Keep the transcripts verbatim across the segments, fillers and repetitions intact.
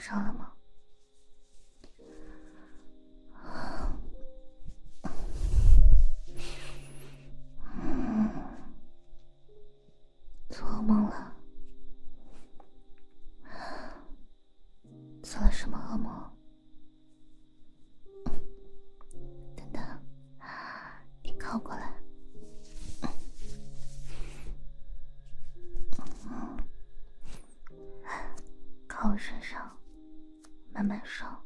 烧了吗？嗯，做噩梦了？做了什么噩梦？等等，你靠过来。嗯，靠我身上，慢慢烧。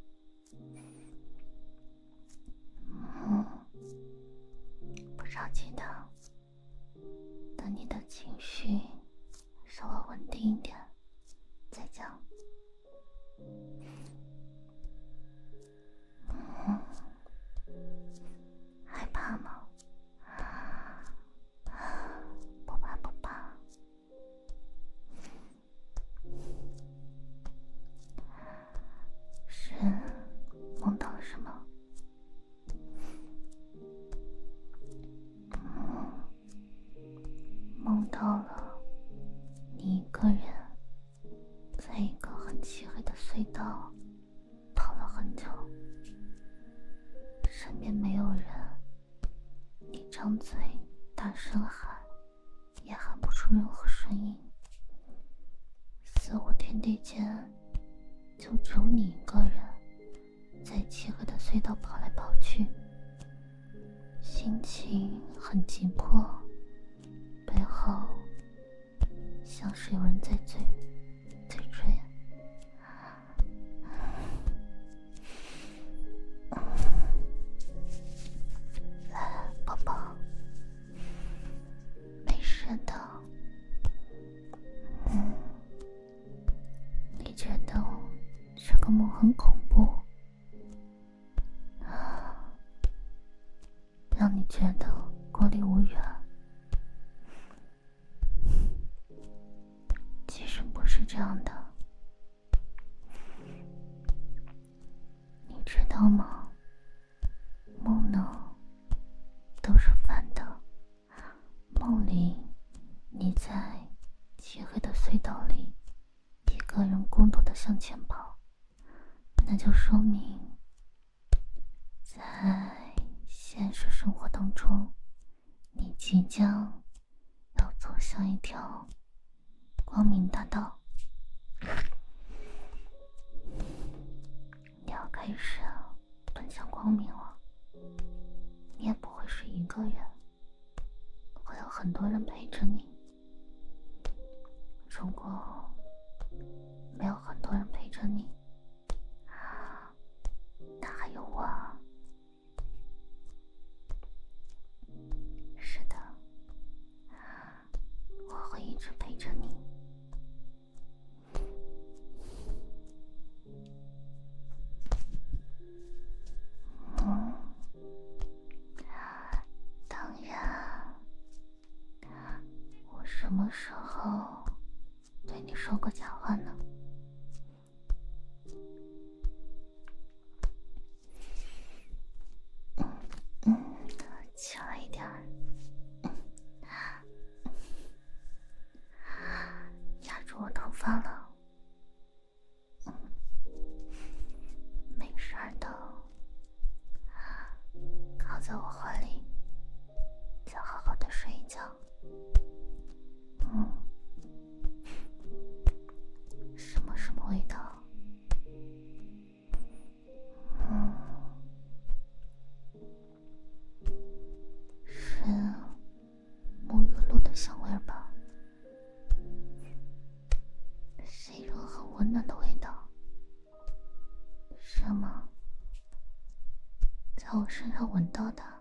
嗯，不着急的，等你的情绪稍微稳定一点再讲。嗯，害怕吗？不怕不怕。是梦到了什么？嗯，梦到了你一个人在一个很漆黑的隧道跑了很久，身边没有人，你张嘴大声喊也喊不出任何声音，似乎天地间就只有你一个人在漆黑的隧道跑来跑去，心情很急迫，背后像是有人在追在追。来，宝宝，没事的。嗯，你觉得这个梦很恐怖，让你觉得孤立无援？其实不是这样的，你知道吗？梦呢都是反的，梦里你在漆黑的隧道里一个人孤独地向前跑，那就说明在现实生活当中你即将要走向一条光明大道，你要开始奔向光明了。你也不会是一个人，会有很多人陪着你。如果没有很多人陪着你，那还有我啊。是的，我会一直陪着你。嗯，当然，我什么时候对你说过假话呢？嗯，轻了一点儿，压住我头发了。嗯，没事的，靠在我怀里，再好好的睡一觉。嗯，什么什么味道？嗯，是沐浴露的香味吧？是一种很温暖的味道，是吗？在我身上闻到的。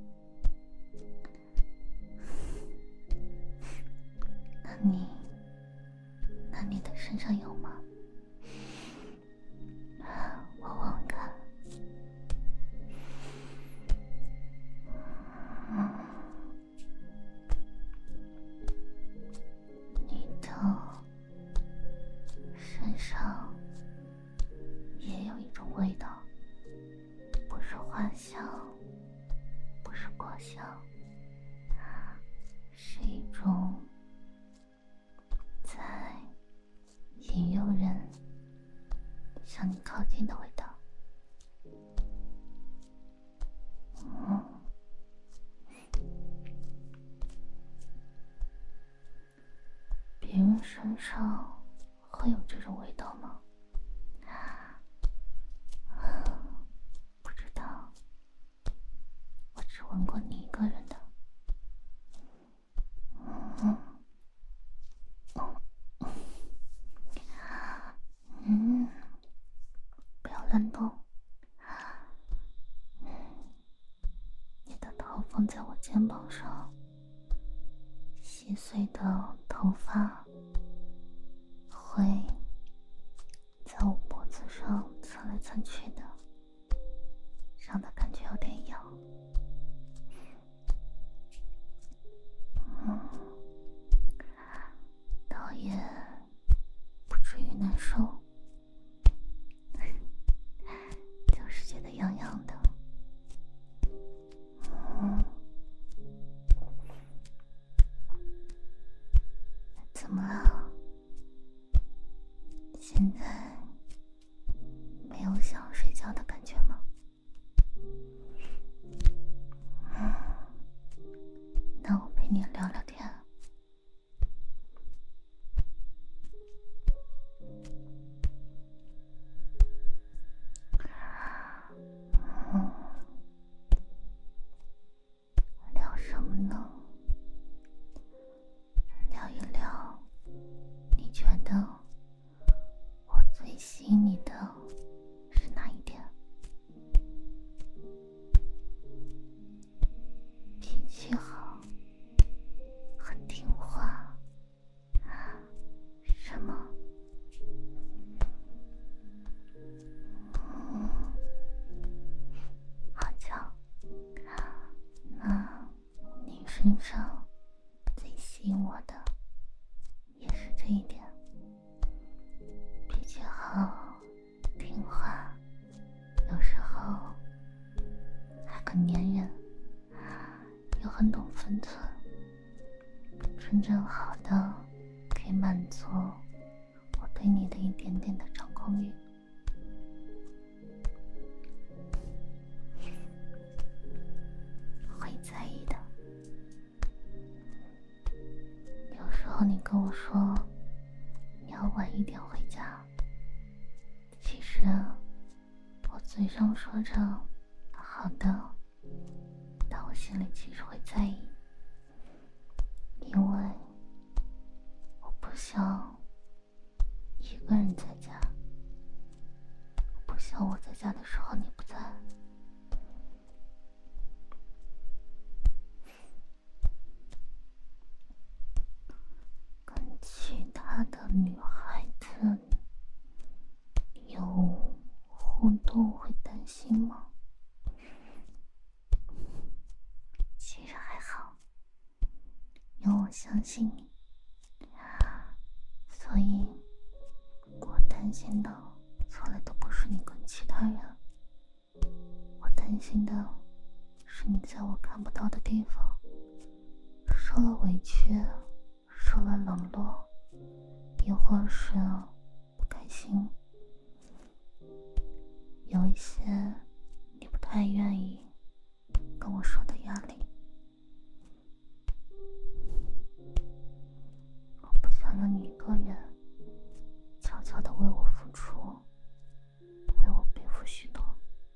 那你，那你的身上有吗？我闻闻看。嗯，你的身上也有一种味道，不是花香，不是果香，是一种在引诱人向你靠近的味道。嗯，别人身上会有这种味道吗？不知道，我只闻过你一个人的。嗯嗯，不要乱动。你的头放在我肩膀上，细碎的头发会在我脖子上蹭来蹭去的，让他感觉有点痒。嗯，倒也不至于难受，就是觉得痒痒的。嗯，怎么了？现在没有想要睡觉的感觉吗？嗯，那我陪你聊聊天。嗯，聊什么呢？聊一聊，你觉得我最吸引你的是哪一点？脾气好，很听话，是吗？嗯，好巧，那你身上最吸引我的也是这一点，脾气好，听话，有时候还很粘人，又很懂分寸，真正好的可以满足我对你的一点点的掌控欲。会在意的。有时候你跟我说你要晚一点回家，其实我嘴上说着好的，但我心里其实会在意，因为我不想一个人在家，我不想我在家的时候你不在。跟其他的女孩子有互动会担心吗？其实还好，因为我相信你，所以我担心的从来都不是你跟其他人，我担心的是你在我看不到的地方受了委屈，受了冷落，亦或是不开心，有一些你不太愿意跟我说的压力。我不想让你一个人悄悄地为我付出，为我背负许多。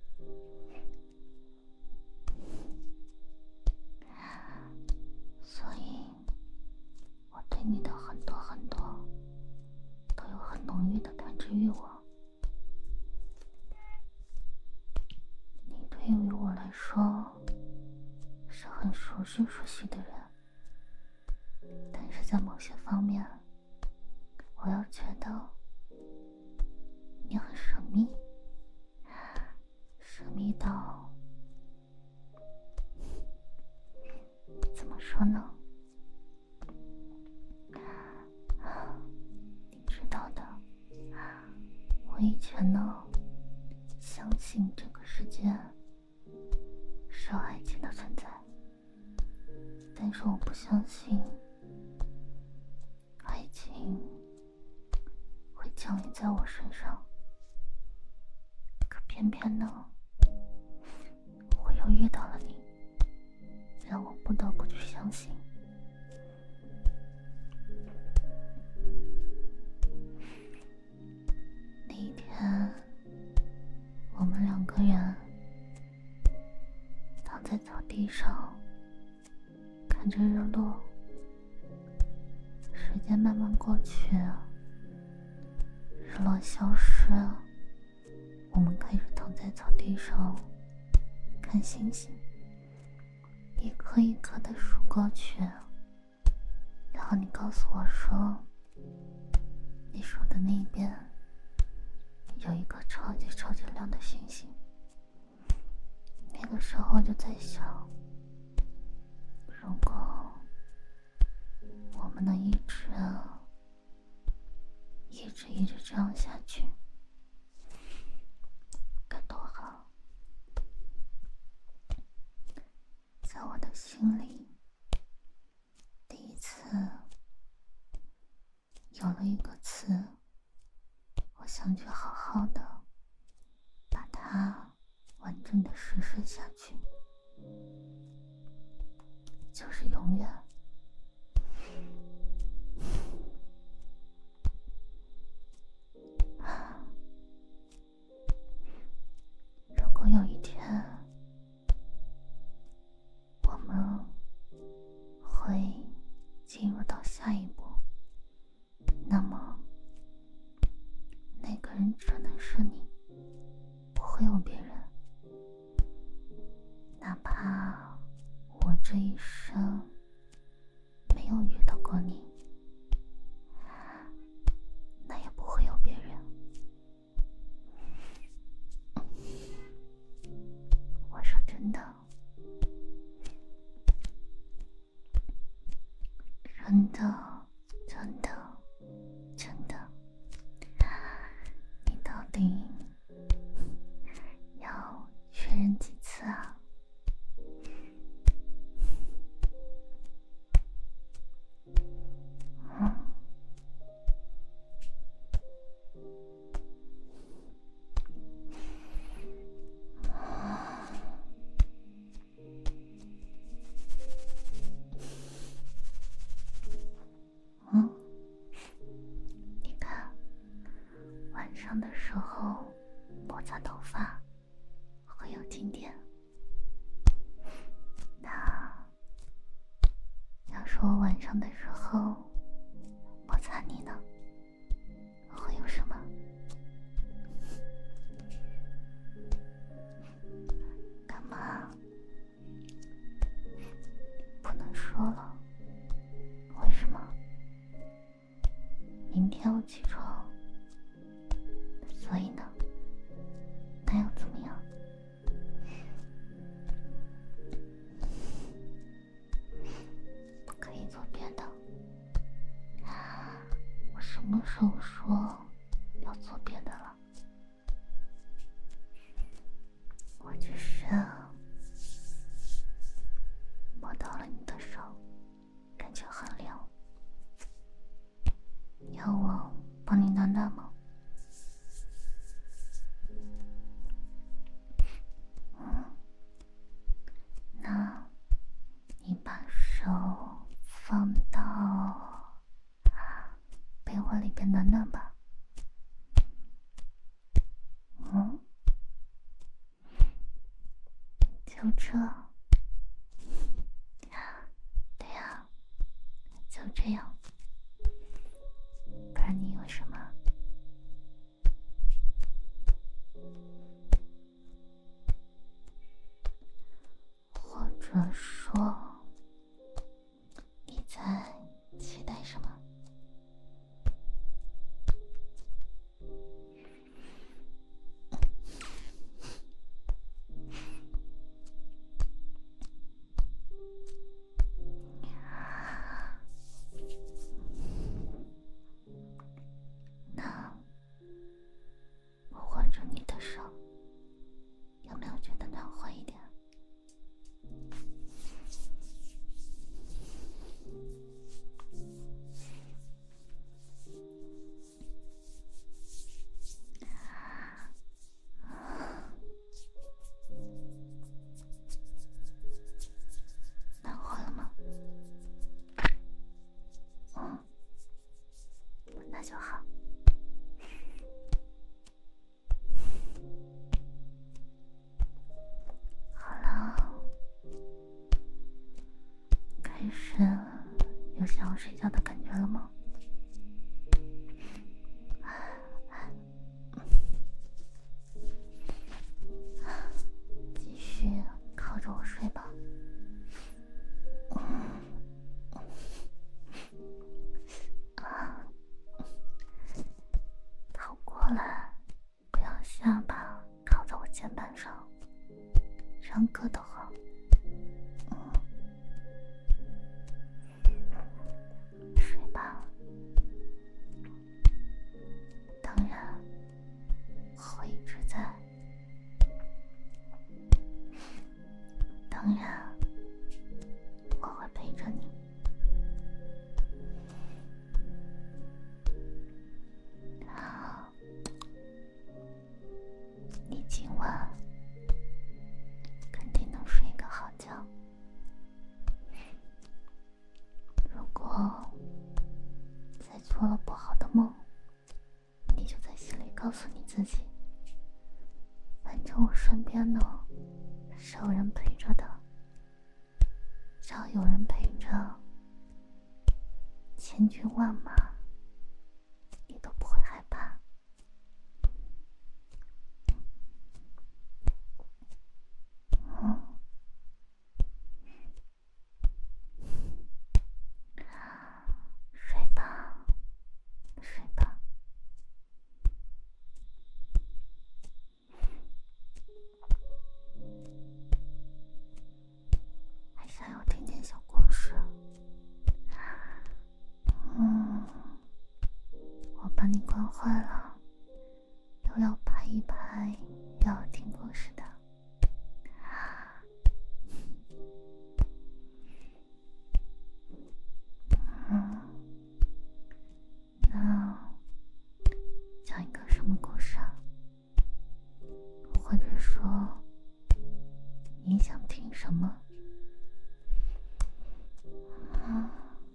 所以我对你的很多很多都有很浓郁的感知欲望。你对于我来说是很熟悉熟悉的人，但是在某些方面我要觉得你很神秘，神秘到怎么说呢？你知道的，我以前呢相信这个世界是有爱情的存在，但是我不相信爱情会降临在我身上。 偏偏呢，我又遇到了你，让我不得不去相信。那一天，我们两个人躺在草地上，看着日落，时间慢慢过去，日落消失，我们开始躺在草地上看星星，一颗一颗的数过去。然后你告诉我说，你数的那边有一颗超级超级亮的星星。那个时候就在想，如果我们能一直一直一直这样下去，该多好。在我的心里，第一次有了一个词，我想去好好的把它完整的实施下去，就是永远。如果有一天我们会进入到下一步，那么那个人只能是你，不会有别人。哪怕我这一生没有遇到过你，那也不会有别人。我说真的，真的，真的，真的。你到底要确认几次啊？嗯。嗯，你看，晚上的时候摩擦头发会有静电，那要是我晚上的时候摩擦你呢，会有什么？干嘛？不能说了。为什么？明天我起床，所以呢，那又怎么样？不可以做别的。我什么时候说要做别的了？我只是摸到了你的手，感觉很凉，要我帮你暖暖吗？嗯，那你把手放到被窝里边暖暖吧。嗯，就这。对呀，就这样。不然你以为什么？或者说，你在期待什么？那我握着你的手，有没有觉得暖和一点？ 睡觉的感觉了吗？继续靠着我睡吧。头过来，不要下巴靠在我肩膀上，这样硌得慌。睡吧，当然我会一直在，当然我会陪着你。好，你今晚肯定能睡一个好觉。如果再做了不好的梦，你就在心里告诉你自己，反正我身边呢是有人陪着的，只要有人陪着，千军万马你都不会害怕。嗯，睡吧，睡吧。还想要听点小故事？嗯，我把你惯坏了，又要拍一拍，又要听故事的。嗯，那讲一个什么故事啊？或者说你想听什么？嗯，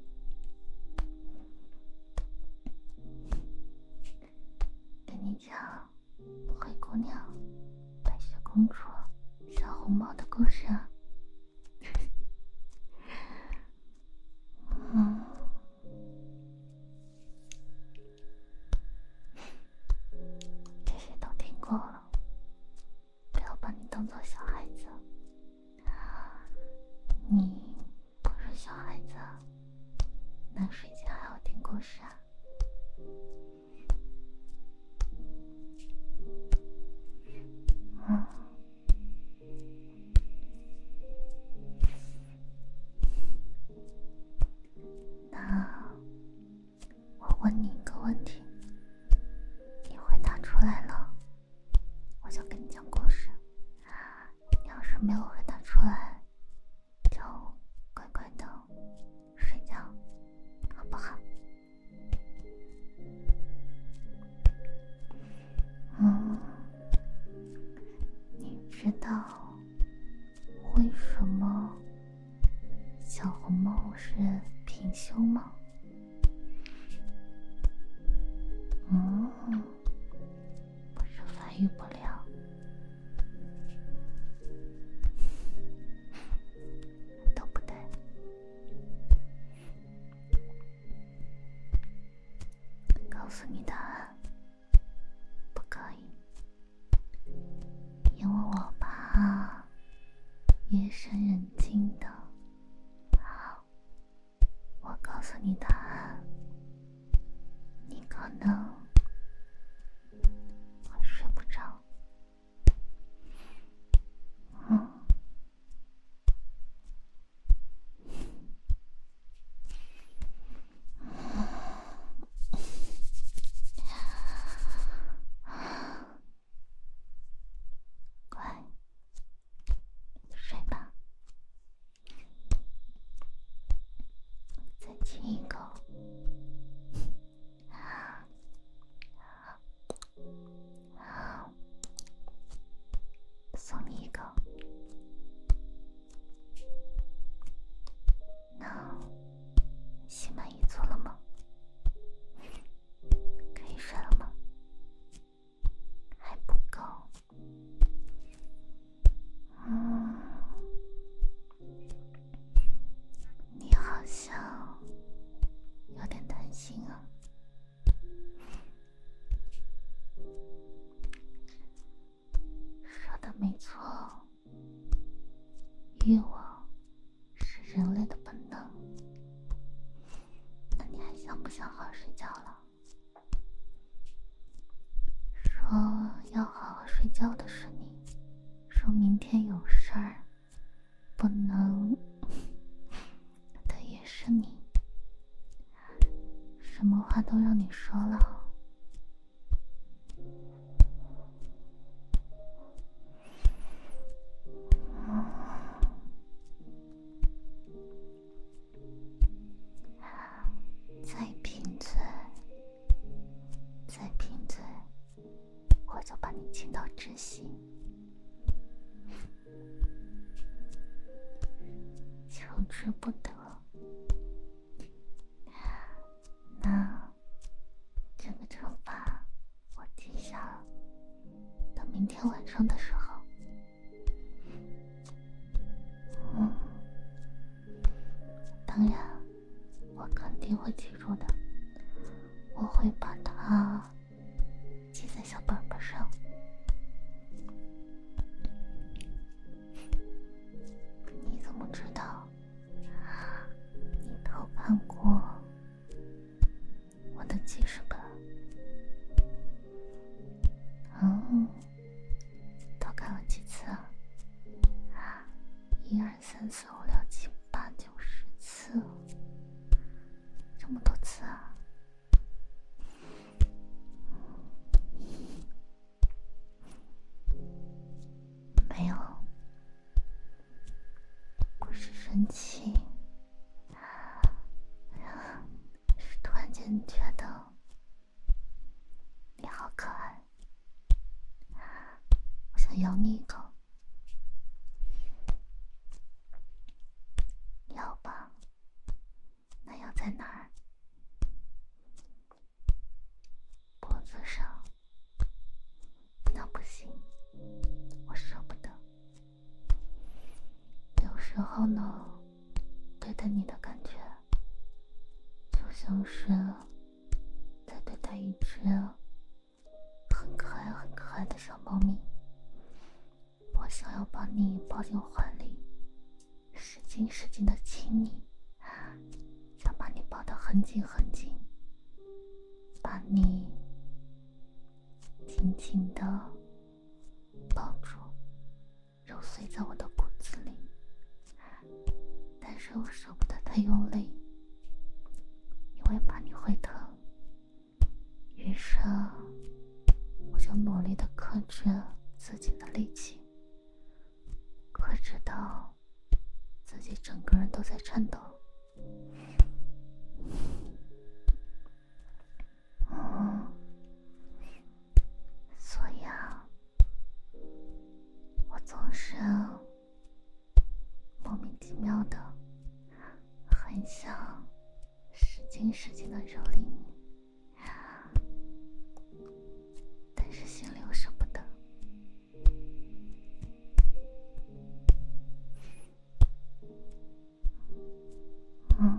跟你讲灰姑娘、白雪公主、小红帽的故事啊。嗯，这些都听过了，不要把你当做小孩子。你不是小孩子，那睡前还要听故事啊？嗯，那我问你一个问题，你回答出来了，我就跟你讲故事。你要是没有回答出来，就乖乖的睡觉，好不好？嗯，你知道为什么小红帽是平胸吗？嗯，不是发育不良，都不对。告诉你答案，不可以，因为我怕夜深人静的。好，我告诉你答案，你可能会睡不着。嗯，乖，睡吧。 没错，欲望是人类的本能。那你还想不想好好睡觉了？说要好好睡觉的是你，说明天有事儿不能的也是你，什么话都让你说了。再贫嘴，再贫嘴，我就把你亲到窒息。求之不得。那这个惩罚我记下了，等明天晚上的时候，嗯，当然我肯定会记住的，我会把它记在小本本上。你怎么知道？你偷看过我的记事本？嗯，偷看了几次啊？一二三四五六七八九十次，这么多次啊！没有，不是生气，是突然间觉得你好可爱，我想咬你一口。要吧？那要在哪儿？脖子上？那不行，我舍不得。有时候呢，对待你的感觉就像是在对待一只很可爱很可爱的小猫咪。我想要把你抱进怀里，使劲使劲的亲你，想把你抱得很紧很紧，把你紧紧的抱住，揉碎在我的骨子里。但是我舍不得太用力，因为怕你会疼。于是我就努力的克制自己的力气，克制到自己整个人都在颤抖。嗯，所以啊，我总是莫名其妙的很想使劲使劲的蹂躏你，但是心里又舍不得。嗯，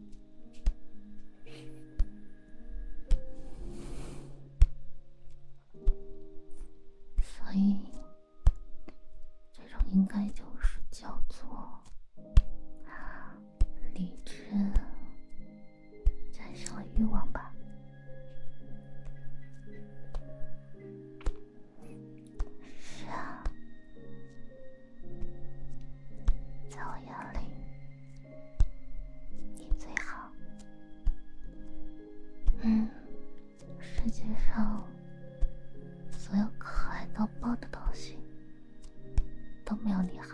所以这种应该就是叫做理智战胜了欲望吧。是啊，在我眼里你最好。嗯，世界上所有可爱到爆的东西都没有你好。